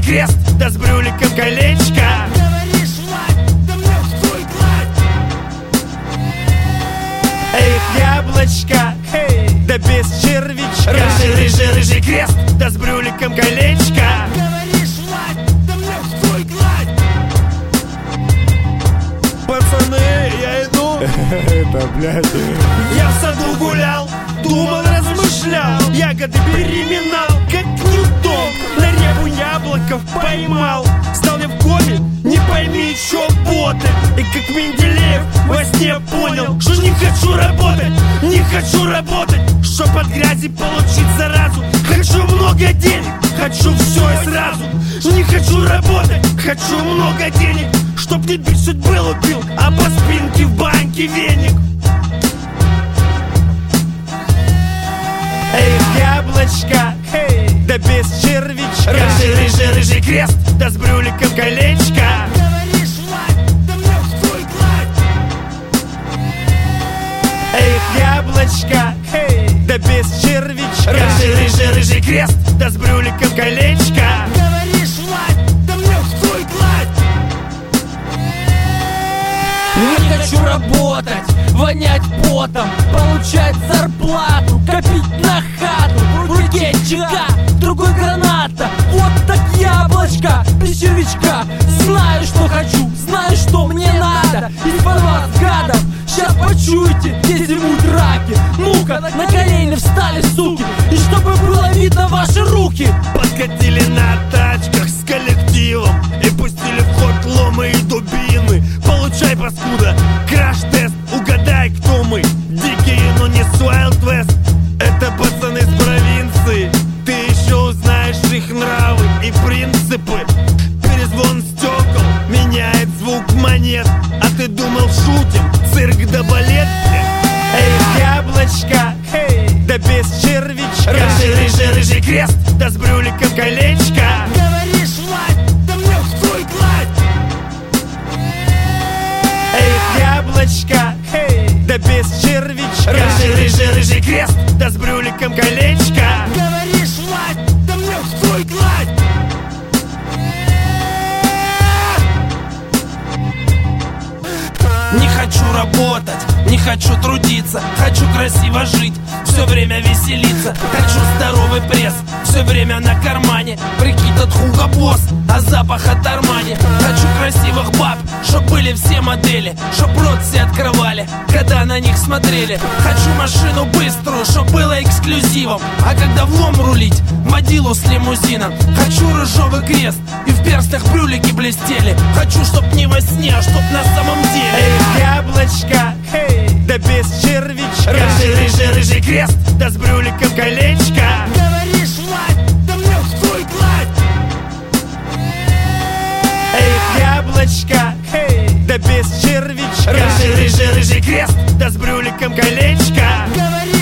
крест, да с брюликом колечко. Говоришь, мать, да мне хуй гладь. Эх, яблочко, да без червячка. Рыжий крест, да с брюликом колечко. Говоришь, мать, да мне хуй гладь. Пацаны, я иду. Это, блядь. Я в саду гулял, думал, размышлял, ягоды переминал, как Ньютон. На репу яблоков поймал. Стал я в коме, не пойми, чё боты. И как Менделеев во сне понял, что не хочу работать, не хочу работать, чтоб от грязи получить заразу. Хочу много денег, хочу все и сразу. Не хочу работать, хочу много денег, чтоб не бить судьбы лупил, а по спинке в банке веник. Эх, яблочко, да без червячка. Рыжий крест, да с брюликом колечко. Говоришь, мать, да мне хуй гладь. Эх, яблочко, да без червячка. Рыжий крест, да с брюликом колечко. Говоришь, мать, да мне хуй гладь. Не хочу работать, вонять потом, получать зарплату, копить на хату. В руке чека, в другой граната. Вот так яблочко, без червячка. Знаю, что хочу, знаю, что мне надо. Из-под вас, гадов, сейчас почуете, где зимуют раки. Ну-ка, на колени встали, суки, и чтобы было видно ваши руки. Подкатили на тачках с коллективом и пустили в ход ломы и дубины. Получай, паскуда, краш-тест, угадай, кто мы. Дикие, но не с Wild West. Это пацаны с провинции. Ты еще узнаешь их нравы и принципы. Перезвон стекол меняет звук монет. А ты думал, шутим, цирк да балет? Эй, яблочко, да без червячка. Рыжий крест, да с брюликом колечко. Говоришь, мать, да мне хуй гладь. Эх, яблочко, да без червячка. Рыжий крест, да с брюликом колечко. Говоришь, мать, да мне хуй гладь. Не хочу работать, не хочу трудиться, хочу красиво жить, все время веселиться. Хочу здоровый пресс, все время на кармане. Прикид от Хуго Босс, а запах от Армани. Хочу красивых баб, чтоб были все модели, чтоб рот все открывали, когда на них смотрели. Хочу машину быструю, чтоб было эксклюзивом, а когда влом рулить, водилу с лимузином. Хочу рыжовый крест, и в перстах брюлики блестели. Хочу, чтоб не во сне, а чтоб на самом деле. Эх, яблочко, да без червячка. Рыжий крест, да с брюликом колечко. Говоришь, мать, да мне хуй гладь. Эх, яблочко, да без червячка. Рыжий крест, да с брюликом колечко. Говоришь,